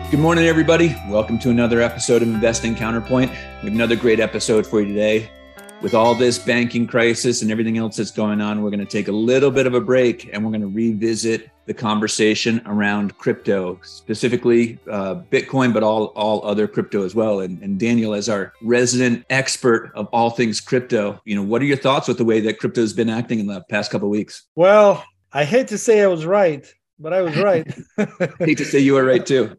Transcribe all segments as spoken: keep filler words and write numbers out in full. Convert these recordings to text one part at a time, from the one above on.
Good morning, everybody. Welcome to another episode of Investing Counterpoint. We have another great episode for you today. With all this banking crisis and everything else that's going on, we're going to take a little bit of a break and we're going to revisit the conversation around crypto, specifically uh, Bitcoin, but all, all other crypto as well. And, and Daniel, as our resident expert of all things crypto, you know, what are your thoughts with the way that crypto has been acting in the past couple of weeks? Well, I hate to say I was right, but I was right. I hate to say you were right too.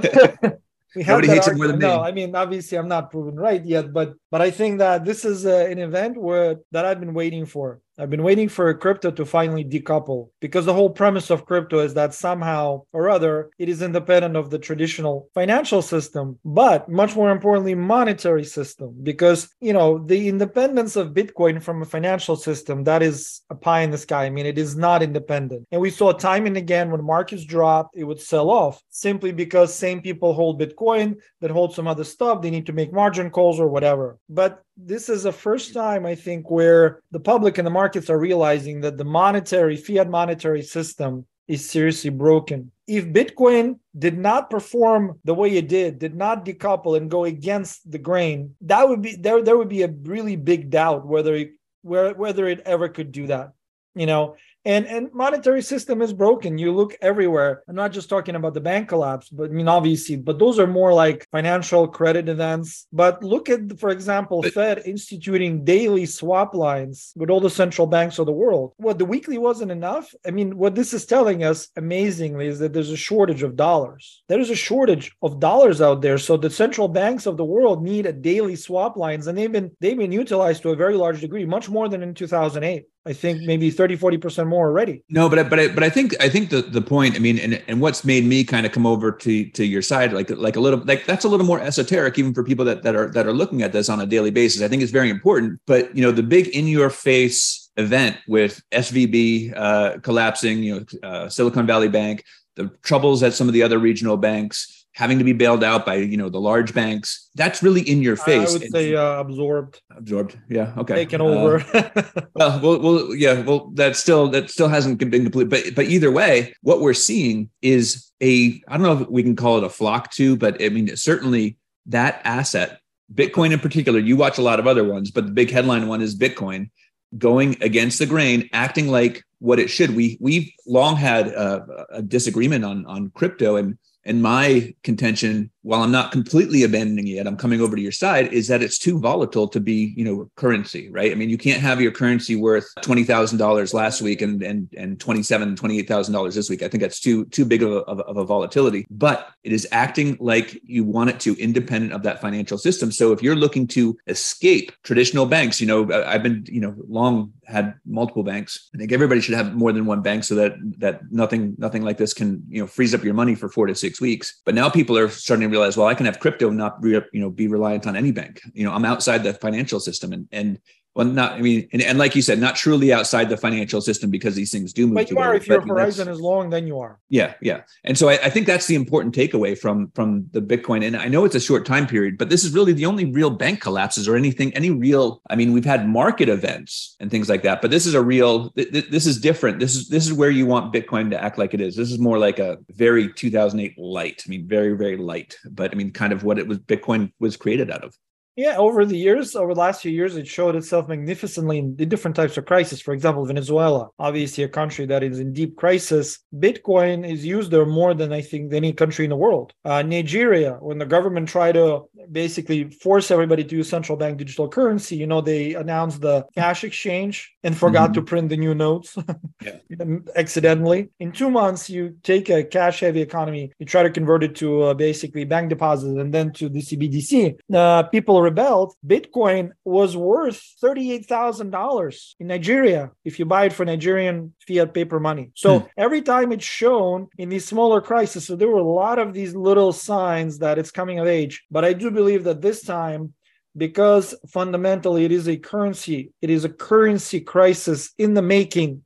We have Nobody hates it more than me. No, I mean, obviously I'm not proven right yet, but but I think that this is uh, an event where that I've been waiting for. I've been waiting for crypto to finally decouple, because the whole premise of crypto is that somehow or other it is independent of the traditional financial system, but much more importantly, monetary system. Because, you know, the independence of Bitcoin from a financial system, that is a pie in the sky. I mean, it is not independent. And we saw time and again when markets dropped, it would sell off simply because same people hold Bitcoin that hold some other stuff. They need to make margin calls or whatever. But this is the first time, I think, where the public and the markets are realizing that the monetary, fiat monetary system is seriously broken. If Bitcoin did not perform the way it did, did not decouple and go against the grain, that would be there. There would be a really big doubt whether it, where, whether it ever could do that. You know, and and monetary system is broken. You look everywhere. I'm not just talking about the bank collapse, but I mean, obviously, but those are more like financial credit events. But look at, for example, but, Fed instituting daily swap lines with all the central banks of the world. What, the weekly wasn't enough? I mean, what this is telling us, amazingly, is that there's a shortage of dollars. There is a shortage of dollars out there. So the central banks of the world need a daily swap lines, and they've been they've been utilized to a very large degree, much more than in two thousand eight. I think maybe thirty, forty percent more already. No, but I, but I, but I think I think the, the point, I mean, and, and what's made me kind of come over to to your side, like like a little like that's a little more esoteric, even for people that that are that are looking at this on a daily basis. I think it's very important. But you know, the big in your face event with S V B uh, collapsing, you know, uh, Silicon Valley Bank, the troubles at some of the other regional banks, having to be bailed out by, you know, the large banks, that's really in your face. I would say uh, absorbed. Absorbed. Yeah. Okay. Taken over. uh, well, well, well, yeah. Well, that still that still hasn't been complete. But but either way, what we're seeing is a, I don't know if we can call it a flock to, but I mean, certainly that asset, Bitcoin in particular, you watch a lot of other ones, but the big headline one is Bitcoin going against the grain, acting like what it should. We we've long had a, a disagreement on on crypto, and And my contention, while I'm not completely abandoning it, I'm coming over to your side, is that it's too volatile to be, you know, currency, right? I mean, you can't have your currency worth twenty thousand dollars last week and and and twenty-seven thousand dollars, twenty-eight thousand dollars this week. I think that's too too big of a, of, of a volatility, but it is acting like you want it to, independent of that financial system. So if you're looking to escape traditional banks, you know, I've been, you know, long had multiple banks. I think everybody should have more than one bank so that that nothing nothing like this can, you know, freeze up your money for four to six weeks. But now people are starting to realize, well, I can have crypto and not re, you know be reliant on any bank. You know, I'm outside the financial system, and and well, not I mean, and, and like you said, not truly outside the financial system, because these things do move. But you together. are, if your but horizon is long, then you are. Yeah, yeah. And so I, I think that's the important takeaway from from the Bitcoin. And I know it's a short time period, but this is really the only real bank collapses or anything, any real. I mean, we've had market events and things like that, but this is a real. Th- this is different. This is this is where you want Bitcoin to act like it is. This is more like a very two thousand eight light. I mean, very very light, but I mean, kind of what it was. Bitcoin was created out of. Yeah, over the years, over the last few years, it showed itself magnificently in the different types of crisis. For example, Venezuela, obviously a country that is in deep crisis. Bitcoin is used there more than I think any country in the world. Uh, Nigeria, when the government tried to basically force everybody to use central bank digital currency, you know, they announced the cash exchange and forgot mm-hmm. to print the new notes yeah. accidentally. In two months, you take a cash-heavy economy, you try to convert it to uh, basically bank deposits and then to the C B D C. Uh, people rebelled. Bitcoin was worth thirty-eight thousand dollars in Nigeria if you buy it for Nigerian fiat paper money. So hmm. every time it's shown in these smaller crises, so there were a lot of these little signs that it's coming of age. But I do believe that this time, because fundamentally it is a currency, it is a currency crisis in the making,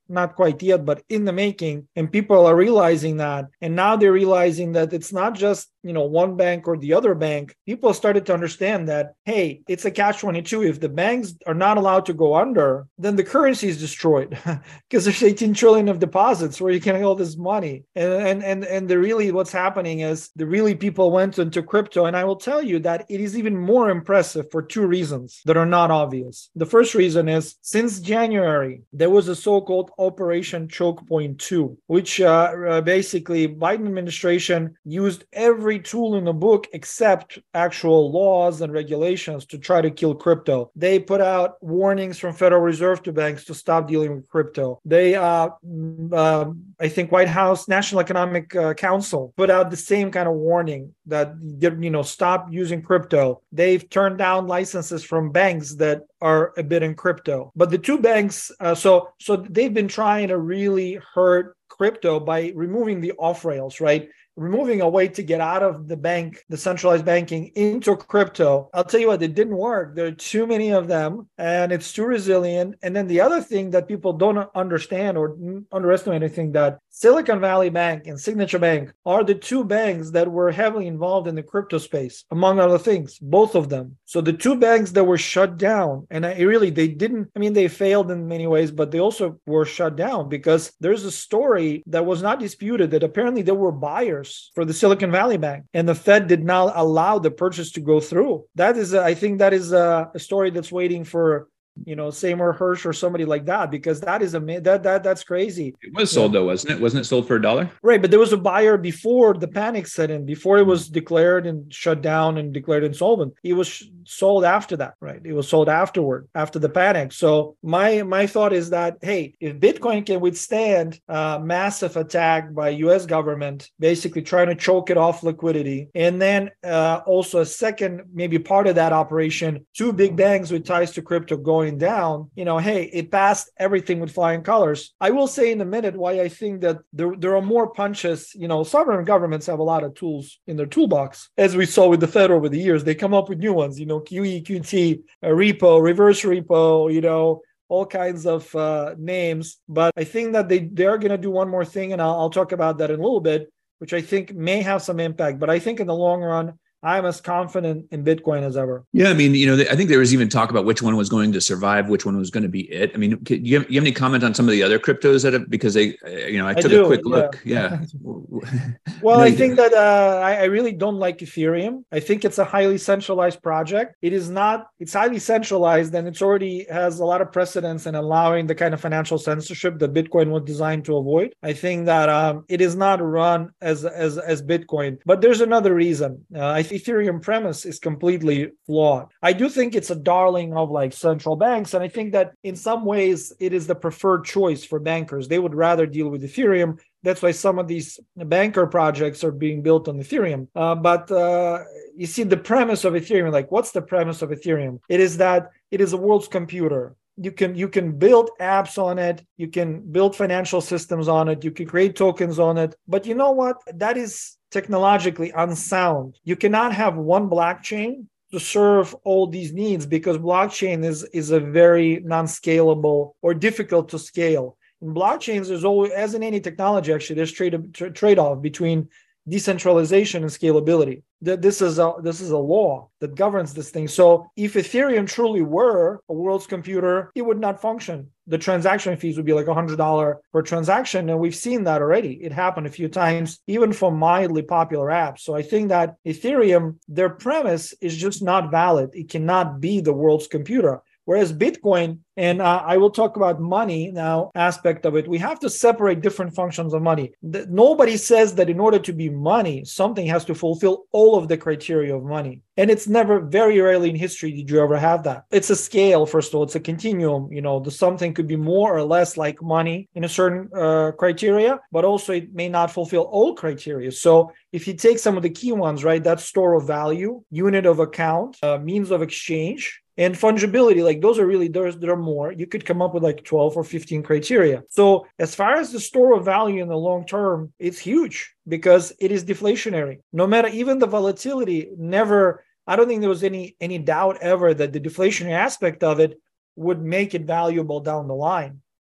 not quite yet, but in the making. And people are realizing that. And now they're realizing that it's not just, you know, one bank or the other bank. People started to understand that, hey, it's a catch twenty-two. If the banks are not allowed to go under, then the currency is destroyed because there's eighteen trillion of deposits where you can get all this money. And, and, and, and the really what's happening is the really people went into crypto. And I will tell you that it is even more impressive for two reasons that are not obvious. The first reason is since January, there was a so-called Operation Choke Point two, which uh, uh, basically Biden administration used every tool in the book except actual laws and regulations to try to kill crypto. They put out warnings from Federal Reserve to banks to stop dealing with crypto. They, uh, uh, I think, White House National Economic uh, Council put out the same kind of warning that, you know, stop using crypto. They've turned down licenses from banks that are a bit in crypto. But the two banks, uh, so so they've been trying to really hurt crypto by removing the off rails, right? Removing a way to get out of the bank, the centralized banking into crypto. I'll tell you what, it didn't work. There are too many of them and it's too resilient. And then the other thing that people don't understand or underestimate, I think that Silicon Valley Bank and Signature Bank are the two banks that were heavily involved in the crypto space, among other things, both of them. So the two banks that were shut down, and I really, they didn't, I mean, they failed in many ways, but they also were shut down because there's a story that was not disputed that apparently there were buyers for the Silicon Valley Bank, and the Fed did not allow the purchase to go through. That is, a, I think, that is a, a story that's waiting for, you know, Seymour Hersh or somebody like that, because that is a that that that's crazy. It was sold yeah. though, wasn't it? Wasn't it sold for a dollar? Right, but there was a buyer before the panic set in, before it was declared and shut down and declared insolvent. It was sh- sold after that, right? It was sold afterward, after the panic. So my my thought is that, hey, if Bitcoin can withstand a massive attack by U S government, basically trying to choke it off liquidity, and then uh, also a second, maybe part of that operation, two big banks with ties to crypto going down, you know, hey, it passed everything with flying colors. I will say in a minute why I think that there, there are more punches. You know, sovereign governments have a lot of tools in their toolbox. As we saw with the Fed over the years, they come up with new ones, you know, Q E, Q T, a repo, reverse repo, you know, all kinds of uh, names. But I think that they, they are going to do one more thing, and I'll, I'll talk about that in a little bit, which I think may have some impact. But I think in the long run, I'm as confident in Bitcoin as ever. Yeah, I mean, you know, I think there was even talk about which one was going to survive, which one was going to be it. I mean, do you have, you have any comment on some of the other cryptos that have, because they, you know, I took I do, a quick look. Yeah. yeah. Well, I think that uh, I, I really don't like Ethereum. I think it's a highly centralized project. It is not, it's highly centralized, and it's already has a lot of precedence in allowing the kind of financial censorship that Bitcoin was designed to avoid. I think that um, it is not run as, as, as Bitcoin, but there's another reason. Uh, I Ethereum premise is completely flawed. I do think it's a darling of like central banks. And I think that in some ways it is the preferred choice for bankers. They would rather deal with Ethereum. That's why some of these banker projects are being built on Ethereum. Uh, but uh, you see the premise of Ethereum, like what's the premise of Ethereum? It is that it is a world's computer. You can you can build apps on it. You can build financial systems on it. You can create tokens on it. But you know what? That is technologically unsound. You cannot have one blockchain to serve all these needs, because blockchain is, is a very non-scalable or difficult to scale. In blockchains, there's always, as in any technology, actually, there's trade, tra- trade-off between decentralization and scalability. This is a this is a law that governs this thing. So if Ethereum truly were a world's computer, it would not function. The transaction fees would be like one hundred dollars per transaction. And we've seen that already. It happened a few times, even for mildly popular apps. So I think that Ethereum, their premise is just not valid. It cannot be the world's computer. Whereas Bitcoin, and uh, I will talk about money now aspect of it, we have to separate different functions of money. The, nobody says that in order to be money, something has to fulfill all of the criteria of money. And it's never, very rarely in history did you ever have that. It's a scale, first of all, it's a continuum. You know, the something could be more or less like money in a certain uh, criteria, but also it may not fulfill all criteria. So if you take some of the key ones, right, that's store of value, unit of account, uh, means of exchange, and fungibility, like those are really, there's, there are more. You could come up with like twelve or fifteen criteria. So as far as the store of value in the long term, it's huge because it is deflationary. No matter, even the volatility, never, I don't think there was any, any doubt ever that the deflationary aspect of it would make it valuable down the line.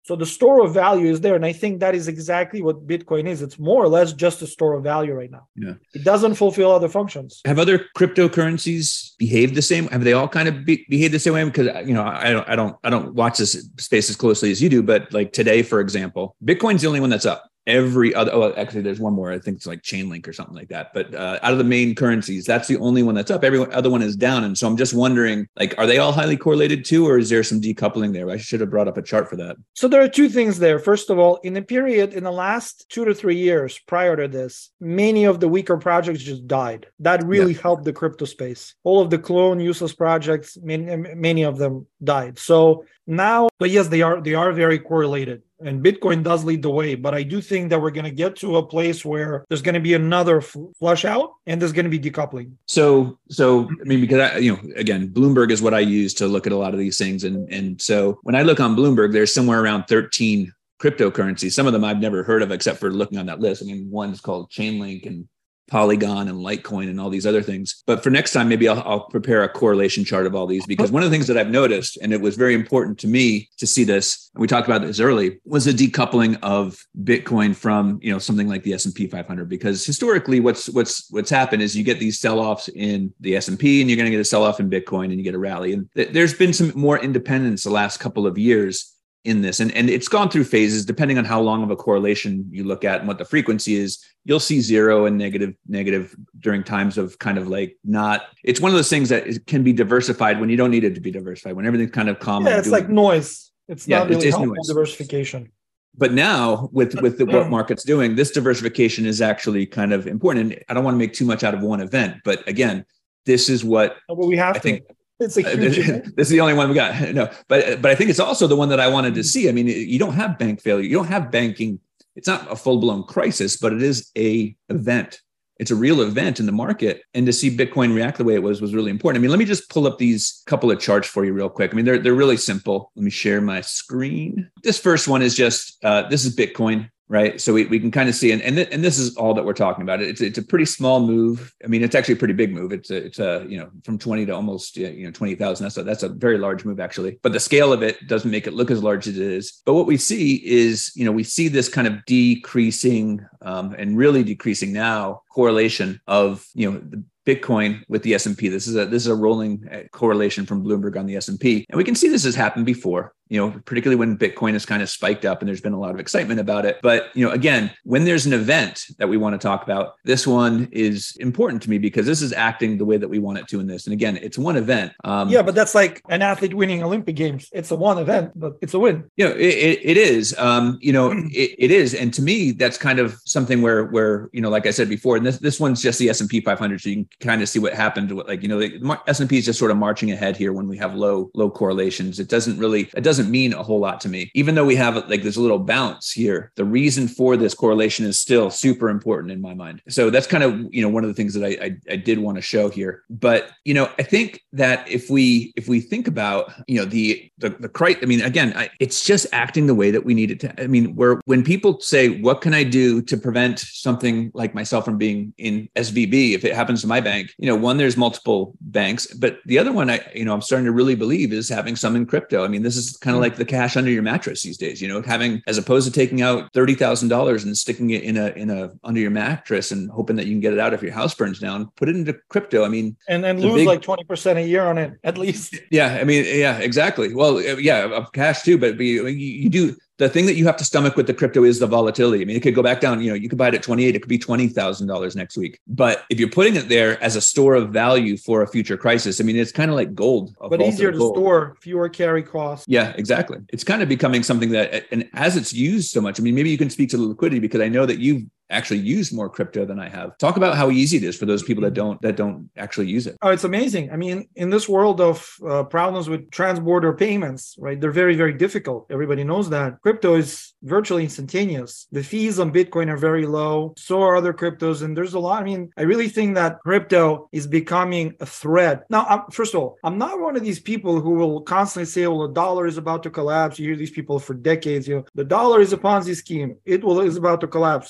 So the store of value is there. And I think that is exactly what Bitcoin is. It's more or less just a store of value right now. Yeah. It doesn't fulfill other functions. Have other cryptocurrencies behaved the same? Have they all kind of be, behaved the same way? Because, you know, I don't, I don't, I don't watch this space as closely as you do, but like today, for example, Bitcoin's the only one that's up. Every other, oh, actually, there's one more. I think it's like Chainlink or something like that. But uh, out of the main currencies, that's the only one that's up. Every other one is down. And so I'm just wondering, like, are they all highly correlated too, or is there some decoupling there? I should have brought up a chart for that. So there are two things there. First of all, in the period, in the last two to three years prior to this, many of the weaker projects just died. That really yeah. helped the crypto space. All of the clone useless projects, many, many of them died. So now, but yes, they are they are very correlated. And Bitcoin does lead the way, but I do think that we're going to get to a place where there's going to be another flush out and there's going to be decoupling. So, so I mean, because I, you know, again, Bloomberg is what I use to look at a lot of these things. And, and so when I look on Bloomberg, there's somewhere around thirteen cryptocurrencies. Some of them I've never heard of except for looking on that list. I mean, one's called Chainlink and Polygon and Litecoin and all these other things. But for next time, maybe I'll, I'll prepare a correlation chart of all these, because one of the things that I've noticed, and it was very important to me to see this, and we talked about this early, was the decoupling of Bitcoin from, you know, something like the S and P five hundred. Because historically, what's what's what's happened is you get these sell-offs in the S and P, and you're going to get a sell-off in Bitcoin, and you get a rally. And th- there's been some more independence the last couple of years in this. And, and it's gone through phases, depending on how long of a correlation you look at and what the frequency is. You'll see zero and negative, negative during times of kind of like not, it's one of those things that can be diversified when you don't need it to be diversified, when everything's kind of common. Yeah, it's like noise. It's yeah, not really it's, it's helpful noise. Diversification. But now with, with the, what market's doing, this diversification is actually kind of important. And I don't want to make too much out of one event, but again, this is what but we have I think, to. It's a huge this is the only one we got. No, but but I think it's also the one that I wanted to see. I mean, you don't have bank failure. You don't have banking. It's not a full-blown crisis, but it is a event. It's a real event in the market. And to see Bitcoin react the way it was was really important. I mean, let me just pull up these couple of charts for you real quick. I mean, they're they're really simple. Let me share my screen. This first one is just, uh, this is Bitcoin. Right. So we, we can kind of see, and and, th- and this is all that we're talking about. It's it's a pretty small move. I mean, it's actually a pretty big move. It's a, it's a, you know, from twenty to almost, you know, twenty thousand. That's a, that's a very large move, actually. But the scale of it doesn't make it look as large as it is. But what we see is, you know, we see this kind of decreasing um, and really decreasing now correlation of, you know, the Bitcoin with the S and P. This is a this is a rolling correlation from Bloomberg on the S and P. And we can see this has happened before, you know, particularly when Bitcoin has kind of spiked up and there's been a lot of excitement about it. But, you know, again, when there's an event that we want to talk about, this one is important to me because this is acting the way that we want it to in this. And again, it's one event. Um, yeah, but that's like an athlete winning Olympic Games. It's a one event, but it's a win. You know, it, it, it is, um, you know, it, it is. And to me, that's kind of something where, where, you know, like I said before, and this, this one's just the S and P five hundred. So you can kind of see what happened to it. Like, you know, the S and P is just sort of marching ahead here when we have low, low correlations. It doesn't really, it doesn't mean a whole lot to me, even though we have like this little bounce here. The reason for this correlation is still super important in my mind. So that's kind of, you know, one of the things that I, I, I did want to show here. But, you know, I think that if we, if we think about, you know, the, the, the cri- I mean, again, I, it's just acting the way that we need it to. I mean, where when people say, what can I do to prevent something like myself from being in S V B if it happens to my bank? You know, one, there's multiple banks, but the other one, I, you know, I'm starting to really believe is having some in crypto. I mean, this is kind of like the cash under your mattress these days, you know, having, as opposed to taking out thirty thousand dollars and sticking it in a, in a, under your mattress and hoping that you can get it out if your house burns down, put it into crypto. I mean, and then lose big, like twenty percent a year on it, at least. Yeah. I mean, yeah, exactly. Well, yeah, of cash too, but you, you do. The thing that you have to stomach with the crypto is the volatility. I mean, it could go back down, you know, you could buy it at twenty-eight, it could be twenty thousand dollars next week. But if you're putting it there as a store of value for a future crisis, I mean, it's kind of like gold. But easier to gold. store, fewer carry costs. Yeah, exactly. It's kind of becoming something that, and as it's used so much, I mean, maybe you can speak to the liquidity because I know that you've actually used more crypto than I have. Talk about how easy it is for those people that don't that don't actually use it. Oh, it's amazing. I mean, in this world of uh, problems with transborder payments, right? They're very, very difficult. Everybody knows that. Crypto is virtually instantaneous. The fees on Bitcoin are very low. So are other cryptos. And there's a lot. I mean, I really think that crypto is becoming a threat. Now, I'm, first of all, I'm not one of these people who will constantly say, well, the dollar is about to collapse. You hear these people for decades. You know, the dollar is a Ponzi scheme. It will is about to collapse. Okay,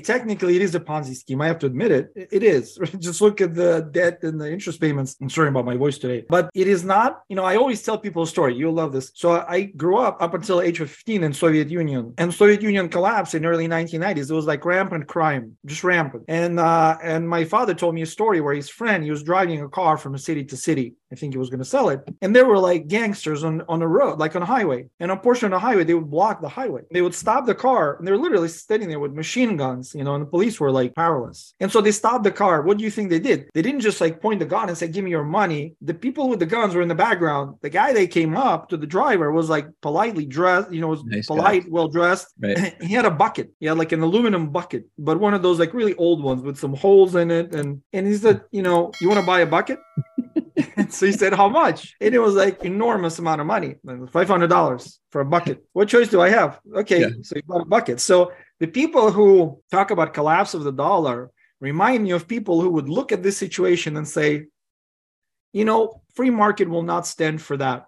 technically it is a Ponzi scheme. I have to admit it. It is. Just look at the debt and the interest payments. I'm sorry about my voice today, but it is not, you know, I always tell people a story. You'll love this. So I grew up up until age of fifteen in Soviet Union, and Soviet Union collapsed in early nineteen nineties. It was like rampant crime, just rampant. And, uh, and my father told me a story where his friend, he was driving a car from city to city. I think he was going to sell it. And there were like gangsters on, on the road, like on a highway. And a portion of the highway, they would block the highway. They would stop the car, and they're literally standing there with machine guns, you know, and the police were like powerless. And so they stopped the car. What do you think they did? They didn't just like point the gun and say, give me your money. The people with the guns were in the background. The guy that came up to the driver was like politely dressed, you know, was nice polite, guy. Well dressed. Right. He had a bucket. He had like an aluminum bucket, but one of those like really old ones with some holes in it. And, and he said, you know, you want to buy a bucket? So he said, how much? And it was like enormous amount of money, five hundred dollars for a bucket. What choice do I have? Okay, yeah. So you bought a bucket. So the people who talk about collapse of the dollar remind me of people who would look at this situation and say, you know, free market will not stand for that.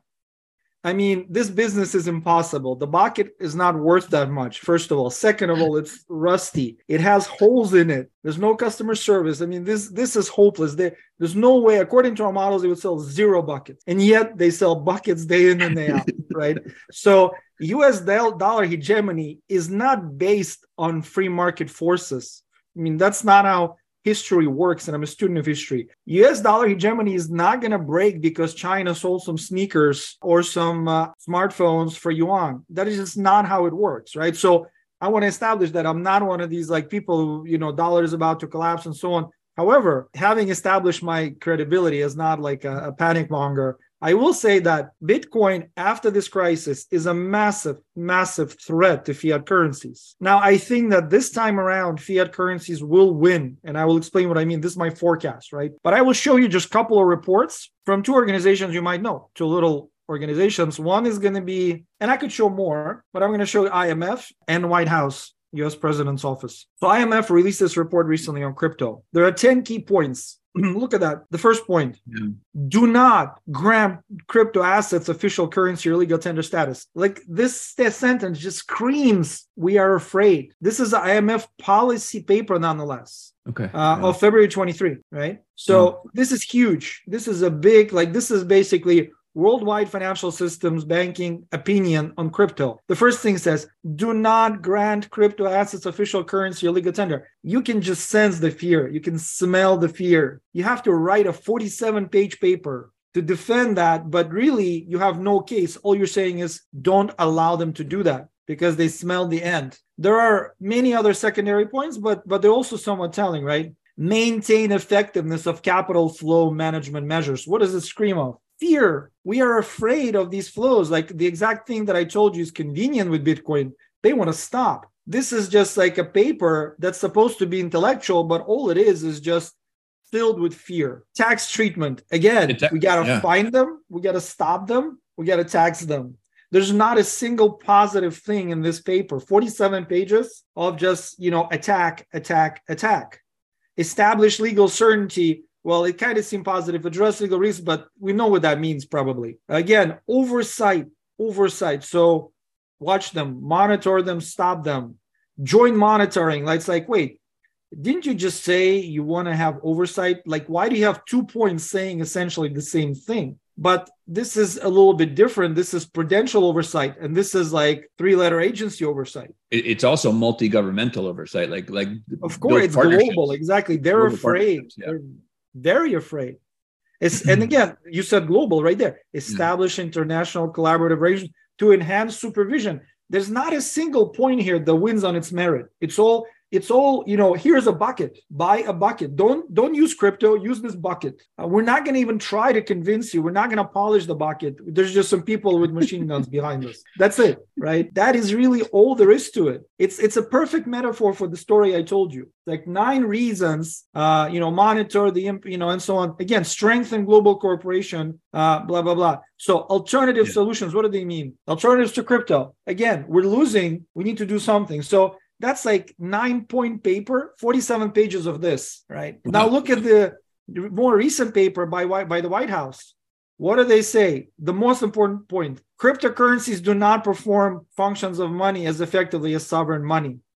I mean, this business is impossible. The bucket is not worth that much, first of all. Second of all, it's rusty. It has holes in it. There's no customer service. I mean, this, this is hopeless. There, there's no way, according to our models, they would sell zero buckets. And yet they sell buckets day in and day out, right? So U S dollar hegemony is not based on free market forces. I mean, that's not how history works, and I'm a student of history. U S dollar hegemony is not going to break because China sold some sneakers or some uh, smartphones for yuan. That is just not how it works, right? So I want to establish that I'm not one of these like people who, you know, dollar is about to collapse and so on. However, having established my credibility as not like a, a panic monger, I will say that Bitcoin after this crisis is a massive, massive threat to fiat currencies. Now, I think that this time around, fiat currencies will win. And I will explain what I mean. This is my forecast, right? But I will show you just a couple of reports from two organizations you might know, two little organizations. One is going to be, and I could show more, but I'm going to show I M F and White House, U S President's Office. So I M F released this report recently on crypto. There are ten key points. Look at that. The first point, yeah. Do not grant crypto assets official currency or legal tender status. Like this, this sentence just screams, we are afraid. This is the I M F policy paper nonetheless. Okay. Uh, yeah. Of February twenty-third, right? So yeah. This is huge. This is a big, like this is basically worldwide financial systems banking opinion on crypto. The first thing says, do not grant crypto assets official currency or legal tender. You can just sense the fear. You can smell the fear. You have to write a forty-seven page paper to defend that, but really you have no case. All you're saying is don't allow them to do that because they smell the end. There are many other secondary points, but, but they're also somewhat telling, right? Maintain effectiveness of capital flow management measures. What does it scream of? Fear. We are afraid of these flows. Like the exact thing that I told you is convenient with Bitcoin. They want to stop. This is just like a paper that's supposed to be intellectual, but all it is is just filled with fear. Tax treatment. Again, ta- we got to yeah. find them. We got to stop them. We got to tax them. There's not a single positive thing in this paper. forty-seven pages of just, you know, attack, attack, attack. Establish legal certainty. Well, it kind of seemed positive, address legal risks, but we know what that means probably. Again, oversight, oversight. So watch them, monitor them, stop them. Joint monitoring. Like, it's like, wait, didn't you just say you want to have oversight? Like, why do you have two points saying essentially the same thing? But this is a little bit different. This is prudential oversight, and this is like three-letter agency oversight. It's also multi-governmental oversight. Like, like of course, it's global. Exactly. They're global afraid. Yeah. They're very afraid. It's, and again, you said global right there. Establish yeah. international collaborative arrangements to enhance supervision. There's not a single point here that wins on its merit. It's all, it's all, you know, here's a bucket, buy a bucket. Don't, don't use crypto, use this bucket. Uh, we're not going to even try to convince you. We're not going to polish the bucket. There's just some people with machine guns behind us. That's it, right? That is really all there is to it. It's, it's a perfect metaphor for the story I told you. Like nine reasons, uh, you know, monitor the, you know, and so on. Again, strengthen global cooperation, uh, blah, blah, blah. So alternative yeah. solutions, what do they mean? Alternatives to crypto. Again, we're losing. We need to do something. So that's like nine point paper, forty-seven pages of this, right? Mm-hmm. Now look at the more recent paper by, by the White House. What do they say? The most important point, cryptocurrencies do not perform functions of money as effectively as sovereign money.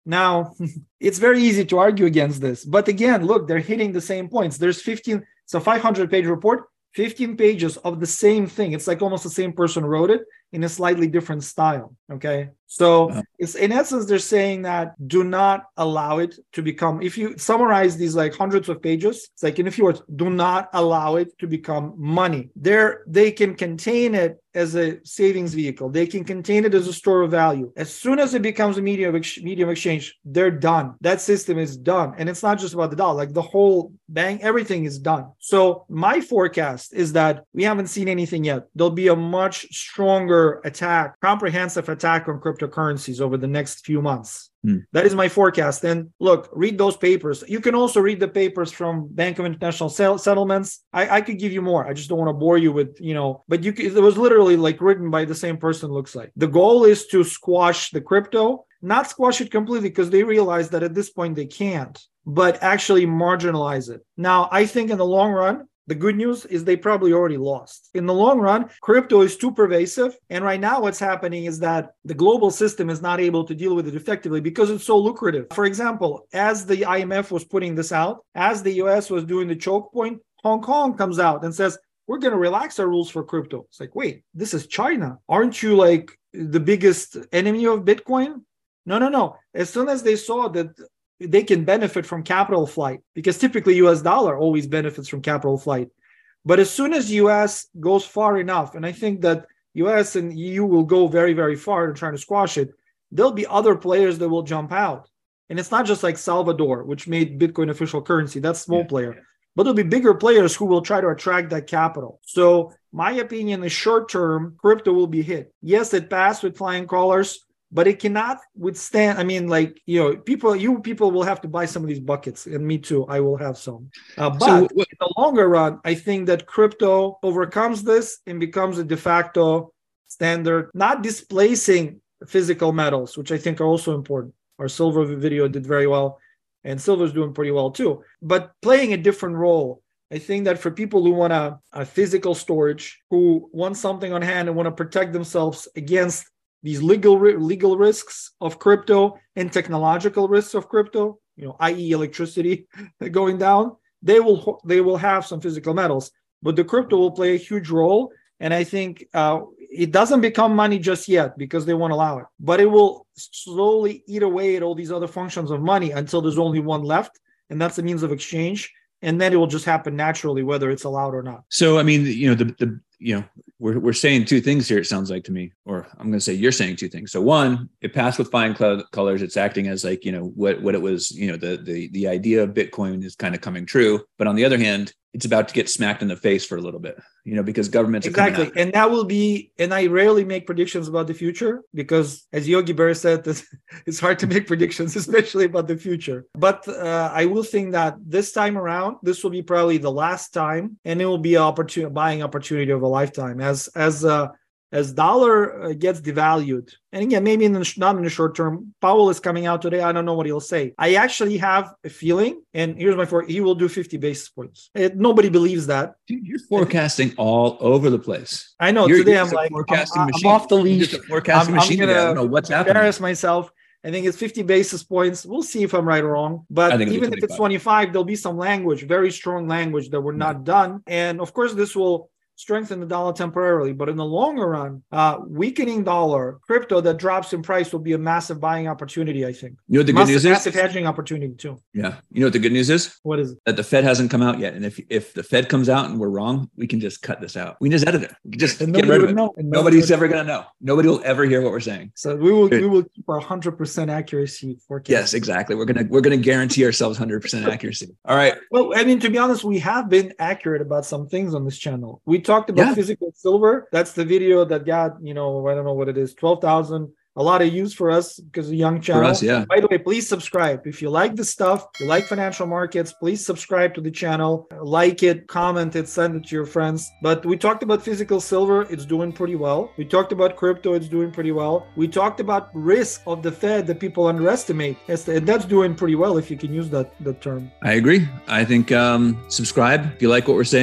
Now, it's very easy to argue against this. But again, look, they're hitting the same points. There's fifteen, it's a five hundred page report, fifteen pages of the same thing. It's like almost the same person wrote it in a slightly different style. Okay. So it's in essence, they're saying that do not allow it to become, if you summarize these like hundreds of pages, it's like in a few words, do not allow it to become money. They're, they can contain it as a savings vehicle. They can contain it as a store of value. As soon as it becomes a medium of, ex- medium of exchange, they're done. That system is done. And it's not just about the dollar, like the whole bank, everything is done. So my forecast is that we haven't seen anything yet. There'll be a much stronger attack, comprehensive attack on cryptocurrencies over the next few months. Hmm. That is my forecast. And look, read those papers. You can also read the papers from Bank of International Settlements. I, I could give you more. I just don't want to bore you with, you know, but you could, it was literally like written by the same person, looks like. The goal is to squash the crypto, not squash it completely because they realize that at this point they can't, but actually marginalize it. Now, I think in the long run, the good news is they probably already lost. In the long run, crypto is too pervasive. And right now what's happening is that the global system is not able to deal with it effectively because it's so lucrative. For example, as the I M F was putting this out, as the U S was doing the choke point, Hong Kong comes out and says, we're going to relax our rules for crypto. It's like, wait, this is China. Aren't you like the biggest enemy of Bitcoin? No, no, no. As soon as they saw that they can benefit from capital flight, because typically U S dollar always benefits from capital flight. But as soon as U S goes far enough, and I think that U S and E U will go very, very far in trying to squash it, there'll be other players that will jump out. And it's not just like Salvador, which made Bitcoin official currency. That's small yeah, player. Yeah. But there'll be bigger players who will try to attract that capital. So my opinion is short term, crypto will be hit. Yes, it passed with flying colors, but it cannot withstand. I mean, like, you know, people, you people will have to buy some of these buckets, and me too. I will have some. Uh, but so, in the longer run, I think that crypto overcomes this and becomes a de facto standard, not displacing physical metals, which I think are also important. Our silver video did very well, and silver is doing pretty well too, but playing a different role. I think that for people who want a, a physical storage, who want something on hand and want to protect themselves against these legal legal risks of crypto and technological risks of crypto, you know, that is electricity going down, they will they will have some physical metals, but the crypto will play a huge role. And I think uh, it doesn't become money just yet because they won't allow it, but it will slowly eat away at all these other functions of money until there's only one left, and that's the means of exchange. And then it will just happen naturally, whether it's allowed or not. So, I mean, you know, the the you know, we're we're saying two things here. It sounds like to me, or I'm going to say you're saying two things. So, one, it passed with flying colors. It's acting as like, you know, what what it was. You know, the the the idea of Bitcoin is kind of coming true. But on the other hand, it's about to get smacked in the face for a little bit, you know, because governments exactly. are coming out. And that will be, and I rarely make predictions about the future because, as Yogi Berra said, it's hard to make predictions, especially about the future. But uh, I will think that this time around, this will be probably the last time, and it will be an opportunity, buying opportunity of a lifetime as as uh, as dollar gets devalued. And again, maybe in the, not in the short term. Powell is coming out today. I don't know what he'll say. I actually have a feeling, and here's my forecast, he will do fifty basis points. It, nobody believes that. Dude, you're forecasting all over the place. I know. You're, today you're I'm like, forecasting I'm, machine. I'm off the leash. Forecasting I'm, machine. I'm going I don't know what's to happening. embarrass myself. I think it's fifty basis points. We'll see if I'm right or wrong. But even if it's twenty-five, there'll be some language, very strong language that we're not done. And of course, this will strengthen the dollar temporarily, but in the longer run, uh, weakening dollar, crypto that drops in price will be a massive buying opportunity, I think. You know what the massive, good news is? Massive hedging opportunity too. Yeah. You know what the good news is? What is it? That the Fed hasn't come out yet. And if if the Fed comes out and we're wrong, we can just cut this out. We can just edit it. We can just and get rid of it. Know. Nobody's ever going to know. Nobody will ever hear what we're saying. So we will we will keep our one hundred percent accuracy forecast. Yes, exactly. We're going to we're going to guarantee ourselves one hundred percent accuracy. All right. Well, I mean, to be honest, we have been accurate about some things on this channel. We talked about yeah. physical silver. That's the video that got, you know, I don't know what it is, twelve thousand. A lot of use for us because of a young channel. For us, yeah. By the way, please subscribe. If you like the stuff, you like financial markets, please subscribe to the channel. Like it, comment it, send it to your friends. But we talked about physical silver. It's doing pretty well. We talked about crypto. It's doing pretty well. We talked about risk of the Fed that people underestimate. And that's doing pretty well if you can use that, that term. I agree. I think um, subscribe if you like what we're saying.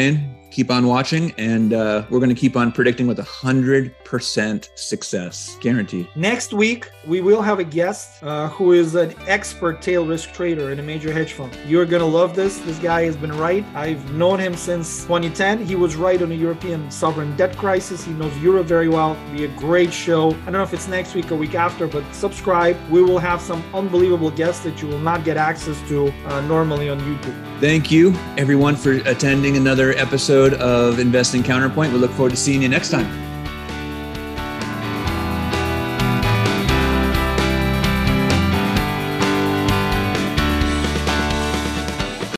keep on watching, and uh, we're going to keep on predicting with one hundred percent success, guaranteed. Next week, we will have a guest uh, who is an expert tail risk trader in a major hedge fund. You're going to love this. This guy has been right. I've known him since twenty ten. He was right on the European sovereign debt crisis. He knows Europe very well. It'll be a great show. I don't know if it's next week or week after, but subscribe. We will have some unbelievable guests that you will not get access to uh, normally on YouTube. Thank you, everyone, for attending another episode of Investing Counterpoint. We look forward to seeing you next time.